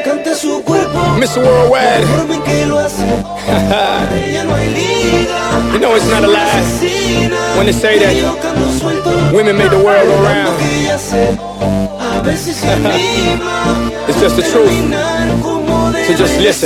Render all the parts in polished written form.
encanta su cuerpo, Mr. Worldwide. la forma en que lo hace. Para ella no hay liga. You know it's not a lie when they say that women make the world go round. It's just the truth. So just listen.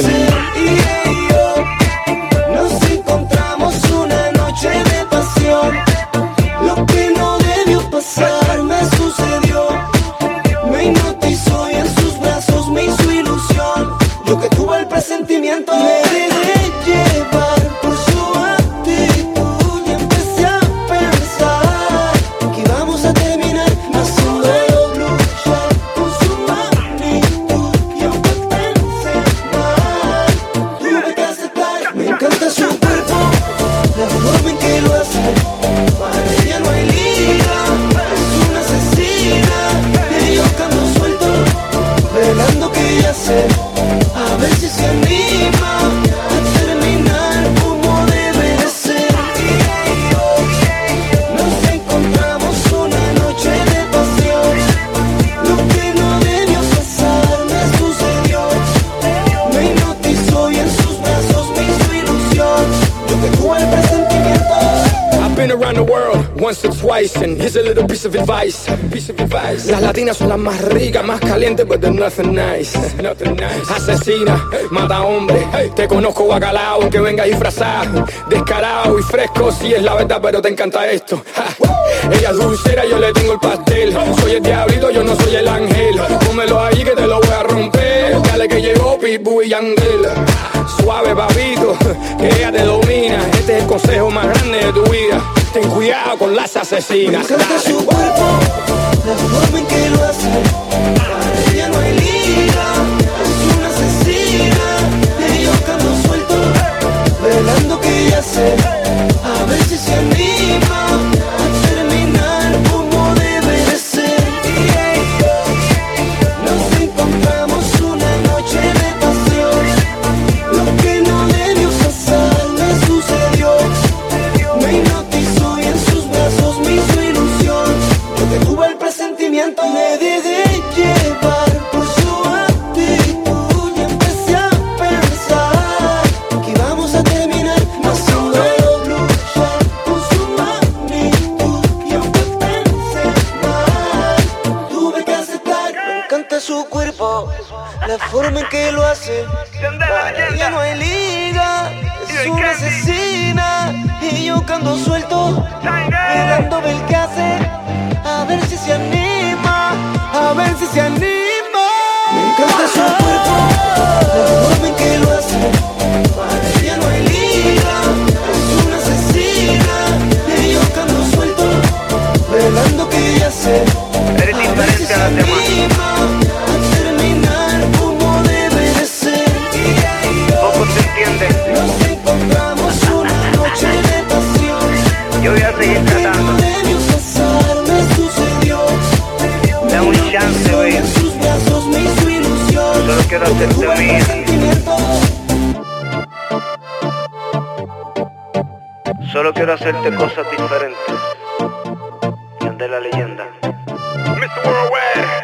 Nos encontramos una noche de pasión. Lo que no debió pasar me sucedió. Me hipnotizó y en sus brazos me hizo ilusión. Yo que tuve el presentimiento, me dejé llevar por su actitud y empecé a pensar que íbamos a terminar haciendo luchar con su magnitud. Y aunque pensé mal, tuve que aceptar. Me encanta su cuerpo, la forma en que lo hace. Para ella no hay liga, es una asesina. Y yo que ando suelto, velando que ella se. A ver si se anima a terminar como debe de ser. Nos encontramos una noche de pasión. Lo que no debió pasar me sucedió. Me hipnotizó y en sus brazos me hizo ilusión. Yo que tuve el presentimiento. I've been around the world once or twice, and here's a little piece of advice. Las latinas son las más ricas, más calientes, but they're nothing nice. Asesina, mata hombre. Te conozco bacalao, aunque vengas disfrazado. Descarado y fresco, sí es la verdad, pero te encanta esto. Ella es dulcera, yo le tengo el pastel. Soy el diablito, yo no soy el ángel. Pónmelo ahí que te lo voy a romper. Dale que llegó Pitbull y Yandel. Suave, papito, que ella te domina. Este es el consejo más grande de tu vida. Ten cuidado con las asesinas. Me encanta su cuerpo, la forma en que lo hace. Para ella no hay liga, es una asesina. Y yo que ando suelto, velando que ella se. A ver si se anima a terminar como debe de ser. Nos encontramos una noche de pasión. Lo que no debió pasar me sucedió. Me hipnotizó y en sus brazos me hizo ilusión. Yo que tuve el presentimiento, me dejé llevar por su actitud y empecé a pensar que íbamos a terminar haciendo luchar con su magnitud. Y aunque pensé mal, tuve que aceptar. Me encanta su cuerpo, la forma en que lo hace. Para ella no hay liga, es una asesina. Y yo que ando suelto, mirando ver qué hace. A ver si se anima, a ver si se anima. Me encanta su cuerpo, la forma en que lo hace. Para ella no hay liga, es una asesina. Y yo que ando suelto, velando que ella se. Eres diferente a las demás. A terminar como debe de ser. Poco se entiende. Nos encontramos una noche de pasión. Yo voy a seguir tratando. No debió pasar, me sucedió. Dame un chance, baby. En sus brazos me hizo ilusión. Solo quiero hacerte mía. Solo quiero hacerte cosas diferentes. Y andé la leyenda. Mr. Worldwide.